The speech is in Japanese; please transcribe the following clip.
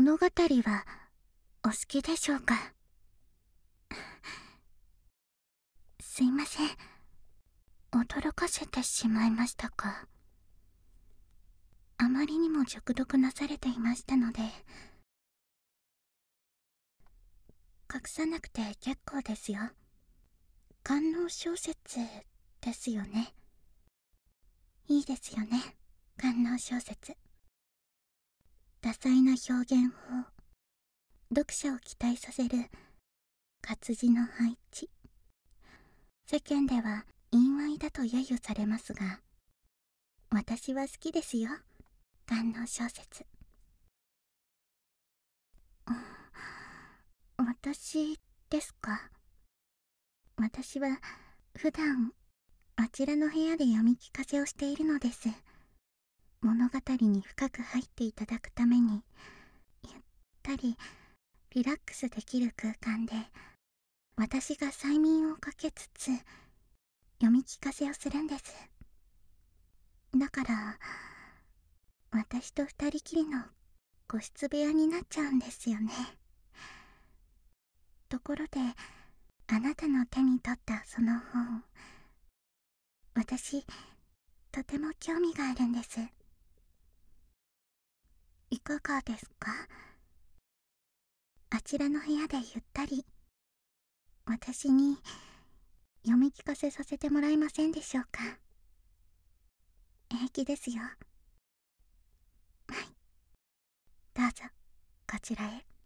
物語はお好きでしょうか？すいません。驚かせてしまいましたか？あまりにも熟読なされていましたので。隠さなくて結構ですよ。官能小説ですよね。いいですよね、官能小説。多彩な表現法、読者を期待させる活字の配置。世間では陰猥だと揶揄されますが、私は好きですよ、官能小説。私ですか？私は普段あちらの部屋で読み聞かせをしているのです。物語に深く入っていただくために、ゆったりリラックスできる空間で、私が催眠をかけつつ読み聞かせをするんです。だから私と二人きりの個室部屋になっちゃうんですよね。ところで、あなたの手に取ったその本、私とても興味があるんです。いかがですか？あちらの部屋でゆったり私に読み聞かせさせてもらえませんでしょうか？平気ですよ。はい、どうぞこちらへ。